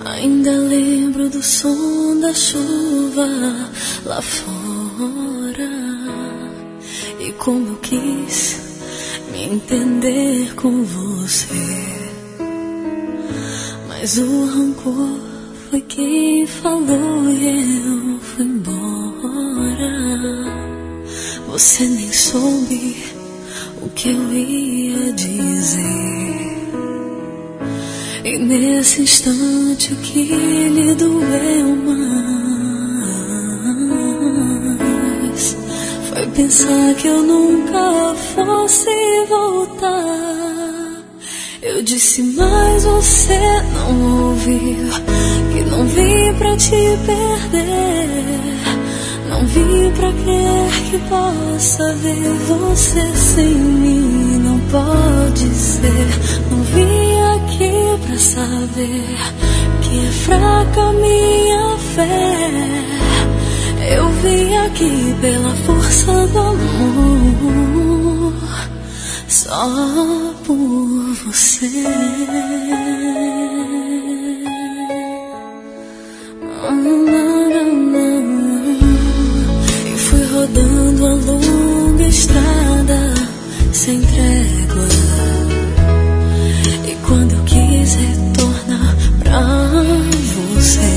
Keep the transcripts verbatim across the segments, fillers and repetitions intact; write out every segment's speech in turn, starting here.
Ainda lembro do som da chuva lá fora e como eu quis me entender com você, mas o rancor foi quem falou e eu fui embora. Você nem soube o que eu ia dizer, e nesse instante o que lhe doeu mais foi pensar que eu nunca fosse voltar. Eu disse, mas você não ouviu, que não vim pra te perder, não vim pra crer que possa ver você sem mim. Não pode ser, não vim aqui pra saber que é fraca minha fé. Eu vim aqui pela força do amor, só por você. E fui rodando a longa estrada sem trégua, e quando eu quis retornar pra você,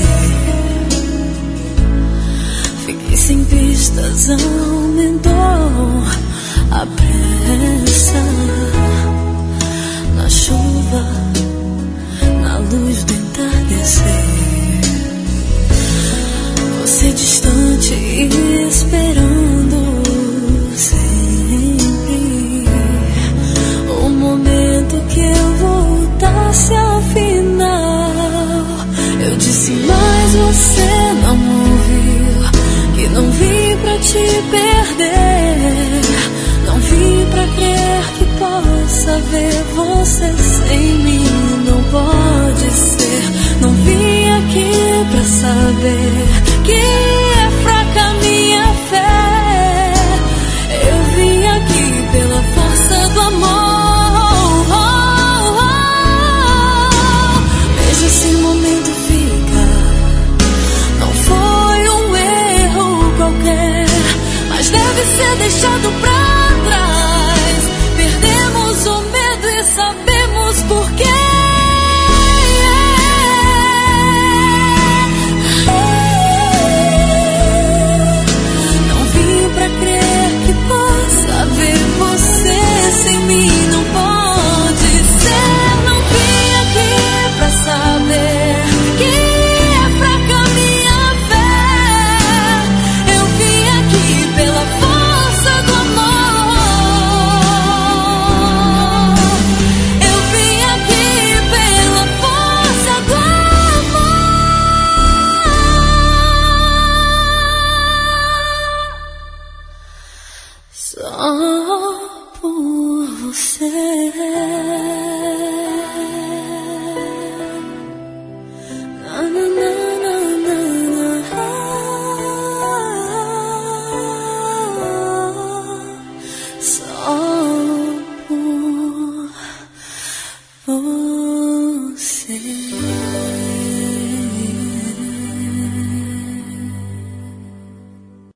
fiquei sem pistas, aumentou a pressa. Na chuva, na luz do entardecer, você distante e esperando sempre o momento que eu voltasse afinal. Eu disse, mas você não ouviu, que não vim pra te perder, não vim pra crer que possa ver você sem mim. Não pode ser, não vim aqui pra saber que